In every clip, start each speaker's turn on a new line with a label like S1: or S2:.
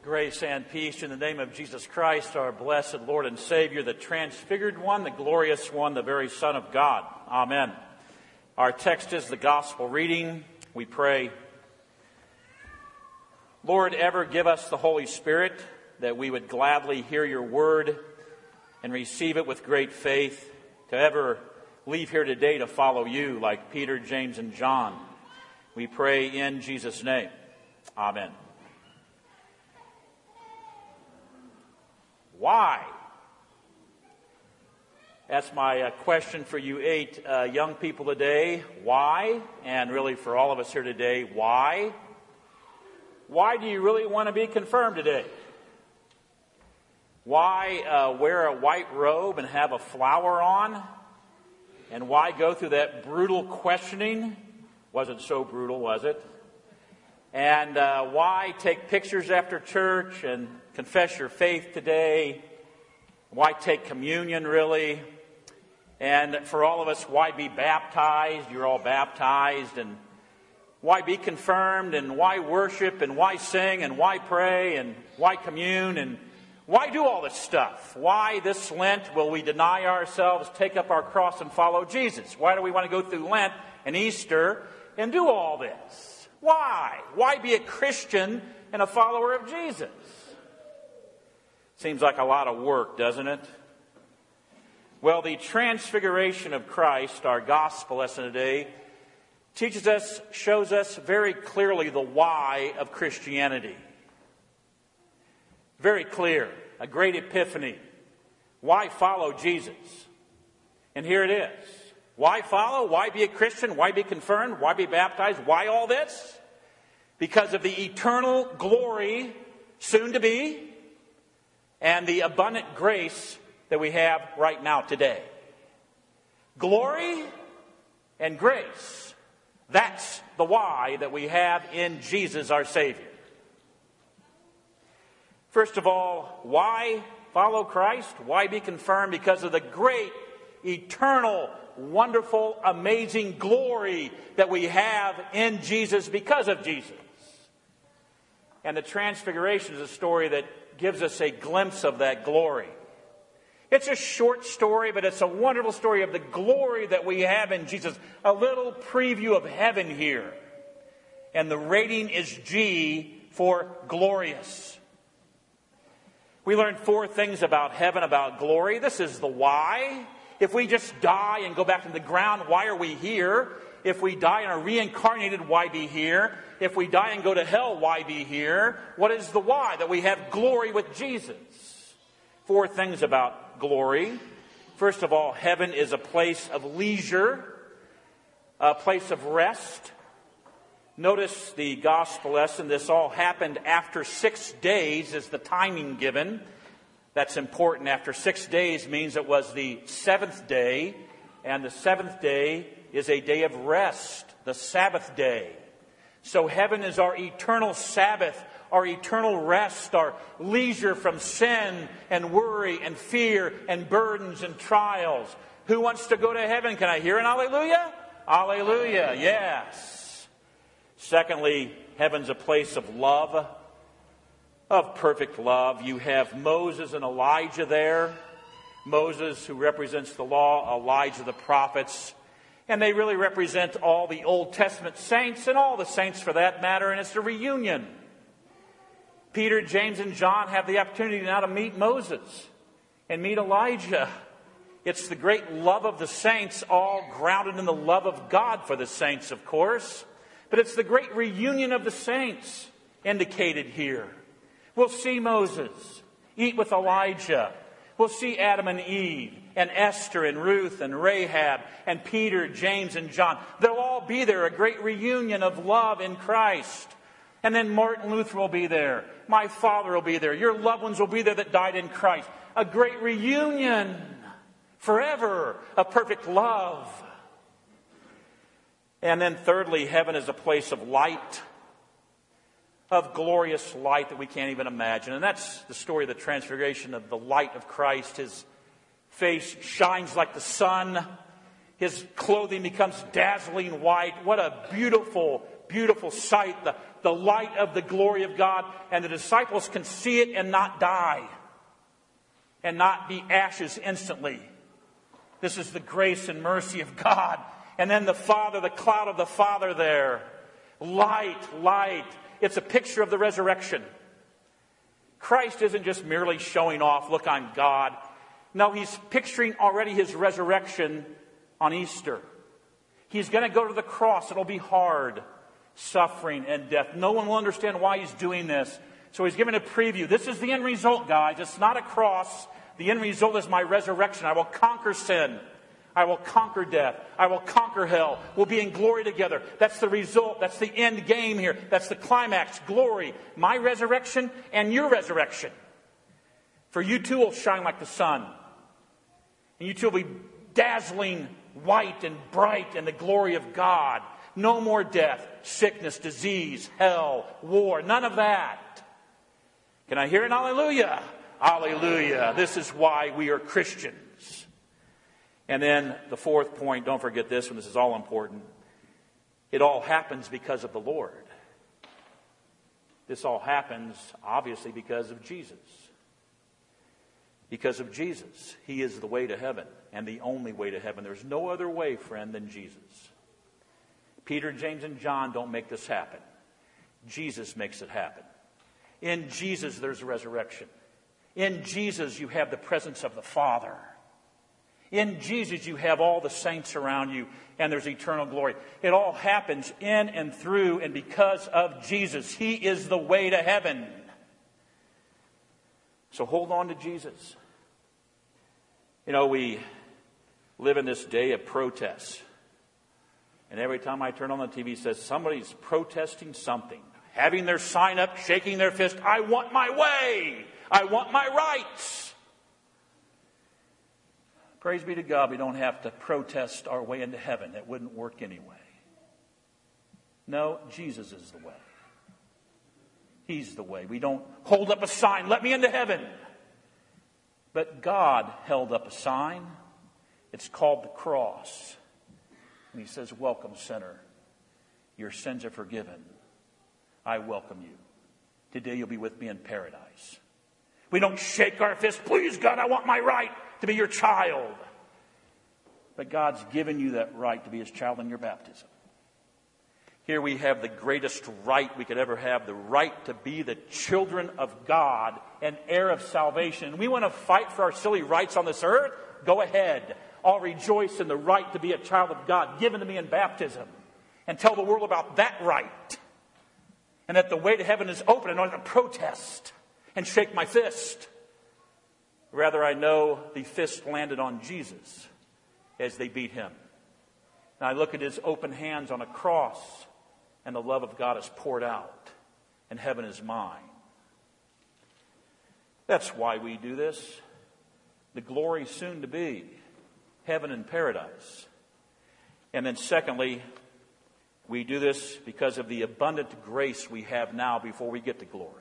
S1: Grace and peace in the name of Jesus Christ, our blessed Lord and Savior, the transfigured one, the glorious one, the very Son of God. Amen. Our text is the gospel reading. We pray, Lord, ever give us the Holy Spirit, that we would gladly hear your word and receive it with great faith, to ever leave here today to follow you like Peter, James, and John. We pray in Jesus' name. Amen. Why? That's my question for you 8 young people today. Why? And really for all of us here today, why? Why do you really want to be confirmed today? Why wear a white robe and have a flower on? And why go through that brutal questioning? Wasn't so brutal, was it? And why take pictures after church and confess your faith today? Why take communion, really? And for all of us, why be baptized? You're all baptized. And why be confirmed? And why worship? And why sing? And why pray? And why commune? And why do all this stuff? Why this Lent will we deny ourselves, take up our cross, and follow Jesus? Why do we want to go through Lent and Easter and do all this? Why? Why be a Christian and a follower of Jesus? Seems like a lot of work, doesn't it? Well, the transfiguration of Christ, our gospel lesson today, teaches us, shows us very clearly the why of Christianity. Very clear. A great epiphany. Why follow Jesus? And here it is. Why follow? Why be a Christian? Why be confirmed? Why be baptized? Why all this? Because of the eternal glory soon to be and the abundant grace that we have right now today. Glory and grace. That's the why that we have in Jesus our Savior. First of all, why follow Christ? Why be confirmed? Because of the great, eternal, wonderful, amazing glory that we have in Jesus because of Jesus. And the Transfiguration is a story that gives us a glimpse of that glory. It's a short story, but it's a wonderful story of the glory that we have in Jesus. A little preview of heaven here. And the rating is G for glorious. We learned 4 things about heaven, about glory. This is the why. If we just die and go back to the ground, why are we here? If we die and are reincarnated, why be here? If we die and go to hell, why be here? What is the why? That we have glory with Jesus. 4 things about glory. First of all, heaven is a place of leisure, a place of rest. Notice the gospel lesson. This all happened after 6 days is the timing given. That's important. After 6 days means it was the 7th day, and the 7th day is a day of rest, the Sabbath day. So heaven is our eternal Sabbath, our eternal rest, our leisure from sin and worry and fear and burdens and trials. Who wants to go to heaven? Can I hear an hallelujah? Hallelujah, yes. Secondly, heaven's a place of love, of perfect love. You have Moses and Elijah there. Moses, who represents the law, Elijah, the prophets. And they really represent all the Old Testament saints and all the saints for that matter. And it's a reunion. Peter, James, and John have the opportunity now to meet Moses and meet Elijah. It's the great love of the saints, all grounded in the love of God for the saints, of course. But it's the great reunion of the saints indicated here. We'll see Moses eat with Elijah. We'll see Adam and Eve and Esther and Ruth and Rahab and Peter, James, and John. They'll all be there, a great reunion of love in Christ. And then Martin Luther will be there. My father will be there. Your loved ones will be there that died in Christ. A great reunion forever of perfect love. And then thirdly, heaven is a place of light, of glorious light that we can't even imagine. And that's the story of the Transfiguration, of the light of Christ. His face shines like the sun. His clothing becomes dazzling white. What a beautiful, beautiful sight. The the light of the glory of God, and the disciples can see it and not die and not be ashes instantly. This is the grace and mercy of God. And then the Father, the cloud of the Father there. Light, light. It's a picture of the resurrection. Christ isn't just merely showing off, look, I'm God. No, he's picturing already his resurrection on Easter. He's going to go to the cross. It'll be hard. Suffering and death. No one will understand why he's doing this. So he's giving a preview. This is the end result, guys. It's not a cross. The end result is my resurrection. I will conquer sin. I will conquer death. I will conquer hell. We'll be in glory together. That's the result. That's the end game here. That's the climax. Glory. My resurrection and your resurrection. For you too will shine like the sun. And you two will be dazzling white and bright in the glory of God. No more death, sickness, disease, hell, war. None of that. Can I hear an hallelujah? Hallelujah. This is why we are Christians. And then the fourth point, don't forget this one, this is all important. It all happens because of the Lord. This all happens, obviously, because of Jesus. Because of Jesus. He is the way to heaven and the only way to heaven. There's no other way, friend, than Jesus. Peter, James, and John don't make this happen. Jesus makes it happen. In Jesus, there's a resurrection. In Jesus, you have the presence of the Father. In Jesus, you have all the saints around you, and there's eternal glory. It all happens in and through and because of Jesus. He is the way to heaven. So hold on to Jesus. You know, we live in this day of protests. And every time I turn on the TV, it says somebody's protesting something. Having their sign up, shaking their fist, I want my way. I want my rights. Praise be to God, we don't have to protest our way into heaven. It wouldn't work anyway. No, Jesus is the way. He's the way. We don't hold up a sign, let me into heaven. But God held up a sign. It's called the cross. And he says, welcome, sinner. Your sins are forgiven. I welcome you. Today you'll be with me in paradise. We don't shake our fist, please God, I want my right to be your child. But God's given you that right to be his child in your baptism. Here we have the greatest right we could ever have, the right to be the children of God and heir of salvation. We want to fight for our silly rights on this earth? Go ahead. I'll rejoice in the right to be a child of God given to me in baptism and tell the world about that right. And that the way to heaven is open and I don't have to protest and shake my fist. Rather, I know the fist landed on Jesus as they beat him. And I look at his open hands on a cross, and the love of God is poured out, and heaven is mine. That's why we do this. The glory soon to be, heaven and paradise. And then secondly, we do this because of the abundant grace we have now before we get to glory.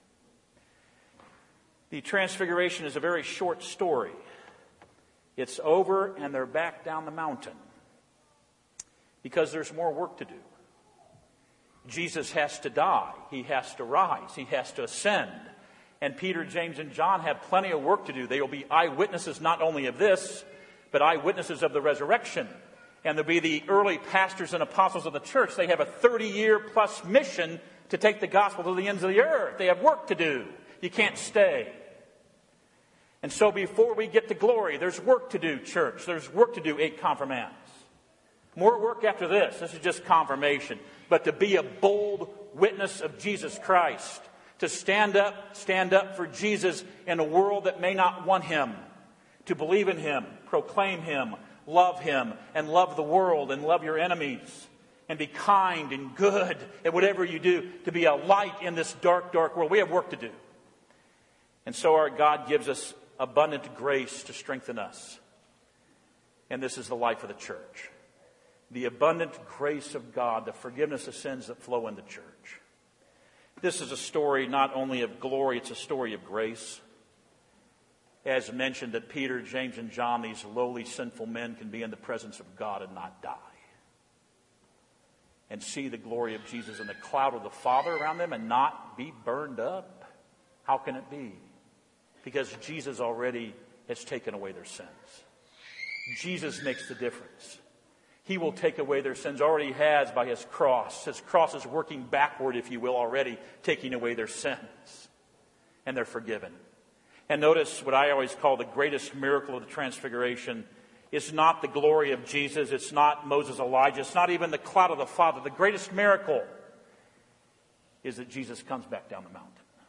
S1: The Transfiguration is a very short story. It's over and they're back down the mountain because there's more work to do. Jesus has to die. He has to rise. He has to ascend. And Peter, James, and John have plenty of work to do. They will be eyewitnesses not only of this, but eyewitnesses of the resurrection. And they'll be the early pastors and apostles of the church. They have a 30-year plus mission to take the gospel to the ends of the earth. They have work to do. You can't stay. And so before we get to glory, there's work to do, church. There's work to do, 8 confirmands. More work after this. This is just confirmation. But to be a bold witness of Jesus Christ. To stand up for Jesus in a world that may not want him. To believe in him, proclaim him, and love the world, and love your enemies. And be kind and good at whatever you do. To be a light in this dark, dark world. We have work to do. And so our God gives us abundant grace to strengthen us. And this is the life of the church. The abundant grace of God, the forgiveness of sins that flow in the church. This is a story not only of glory, it's a story of grace. As mentioned, that Peter, James, and John, these lowly sinful men, can be in the presence of God and not die. and see the glory of Jesus and the cloud of the Father around them and not be burned up? How can it be? Because Jesus already has taken away their sins. Jesus makes the difference. He will take away their sins, already has by His cross. His cross is working backward, if you will, already taking away their sins. And they're forgiven. And notice what I always call the greatest miracle of the Transfiguration. It's not the glory of Jesus. It's not Moses, Elijah. It's not even the cloud of the Father. The greatest miracle is that Jesus comes back down the mountain.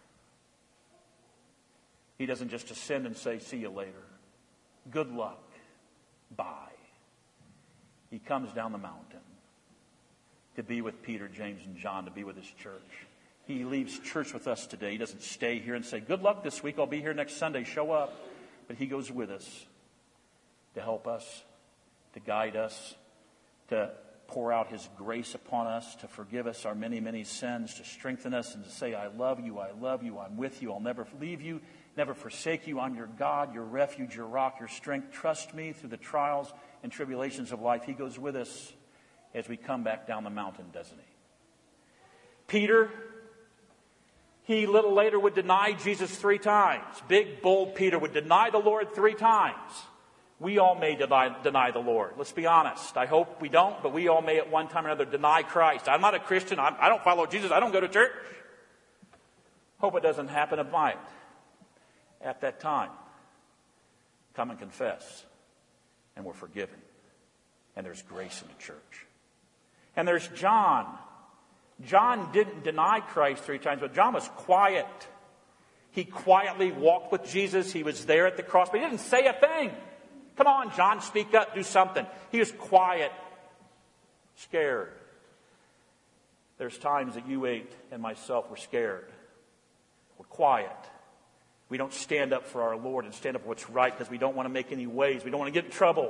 S1: He doesn't just ascend and say, see you later. Good luck. Bye. He comes down the mountain to be with Peter, James, and John, to be with His church. He leaves church with us today. He doesn't stay here and say, good luck this week. I'll be here next Sunday. Show up. But He goes with us to help us, to guide us, to pour out His grace upon us, to forgive us our many, many sins, to strengthen us and to say, I love you, I'm with you, I'll never leave you, never forsake you. I'm your God, your refuge, your rock, your strength. Trust me through the trials and tribulations of life. He goes with us as we come back down the mountain, doesn't He? Peter, he a little later would deny Jesus 3 times. Big, bold Peter would deny the Lord 3 times. We all may deny the Lord. Let's be honest. I hope we don't, but we all may at one time or another deny Christ. I'm not a Christian. I don't follow Jesus. I don't go to church. Hope it doesn't happen at night. At that time, come and confess, and we're forgiven. And there's grace in the church. And there's John. John didn't deny Christ 3 times, but John was quiet. He quietly walked with Jesus. He was there at the cross, but he didn't say a thing. Come on, John, speak up, do something. He was quiet, scared. There's times that you and myself were scared. We're quiet. We don't stand up for our Lord and stand up for what's right because we don't want to make any waves. We don't want to get in trouble.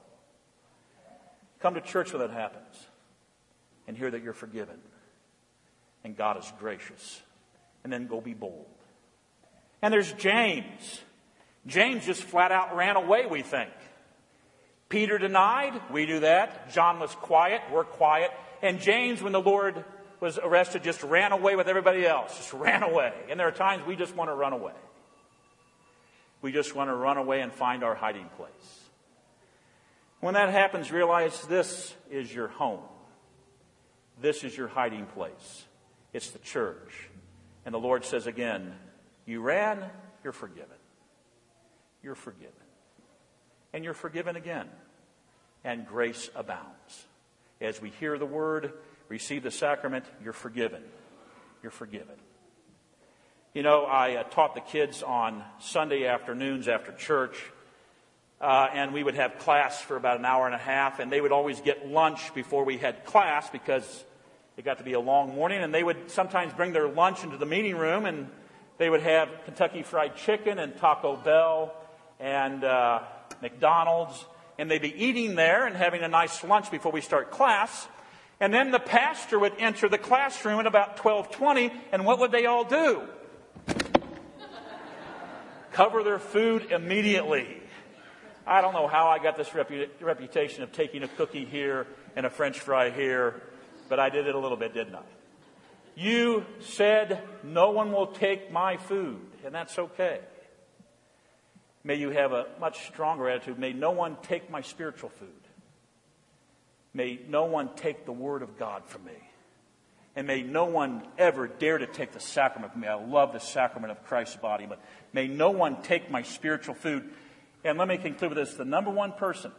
S1: Come to church when that happens and hear that you're forgiven. And God is gracious. And then go be bold. And there's James. James just flat out ran away, we think. Peter denied. We do that. John was quiet. We're quiet. And James, when the Lord was arrested, just ran away with everybody else. Just ran away. And there are times we just want to run away. We just want to run away and find our hiding place. When that happens, realize this is your home. This is your hiding place. It's the church. And the Lord says again, you ran, you're forgiven. You're forgiven. And you're forgiven again. And grace abounds. As we hear the word, receive the sacrament, you're forgiven. You're forgiven. You know, I taught the kids on Sunday afternoons after church, and we would have class for about an hour and a half, and they would always get lunch before we had class because it got to be a long morning, and they would sometimes bring their lunch into the meeting room, and they would have Kentucky Fried Chicken and Taco Bell and McDonald's, and they'd be eating there and having a nice lunch before we start class. And then the pastor would enter the classroom at about 12:20, and what would they all do? Cover their food immediately. I don't know how I got this reputation of taking a cookie here and a French fry here, but I did it a little bit, didn't I? You said, no one will take my food, and that's okay. May you have a much stronger attitude. May no one take my spiritual food. May no one take the Word of God from me. And may no one ever dare to take the sacrament from me. I love the sacrament of Christ's body, but may no one take my spiritual food. And let me conclude with this. The number one person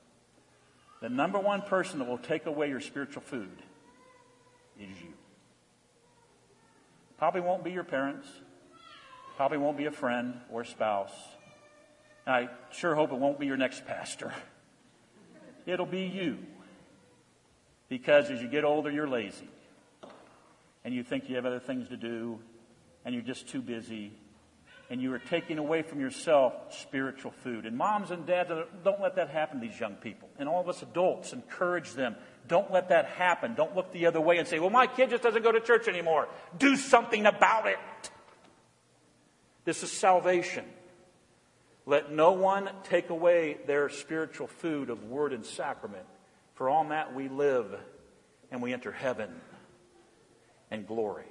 S1: that will take away your spiritual food is you. Probably won't be your parents. Probably won't be a friend or spouse. And I sure hope it won't be your next pastor. It'll be you. Because as you get older, you're lazy. And you think you have other things to do. And you're just too busy. And you are taking away from yourself spiritual food. And moms and dads, don't let that happen to these young people. And all of us adults, encourage them. Don't let that happen. Don't look the other way and say, well, my kid just doesn't go to church anymore. Do something about it. This is salvation. Let no one take away their spiritual food of word and sacrament. For on that we live and we enter heaven and glory.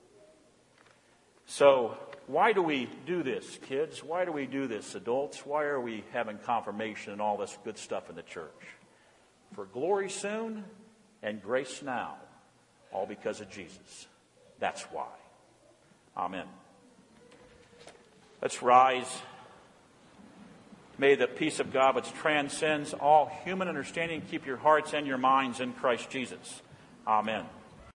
S1: So, why do we do this, kids? Why do we do this, adults? Why are we having confirmation and all this good stuff in the church? For glory soon and grace now, all because of Jesus. That's why. Amen. Let's rise. May the peace of God, which transcends all human understanding, keep your hearts and your minds in Christ Jesus. Amen.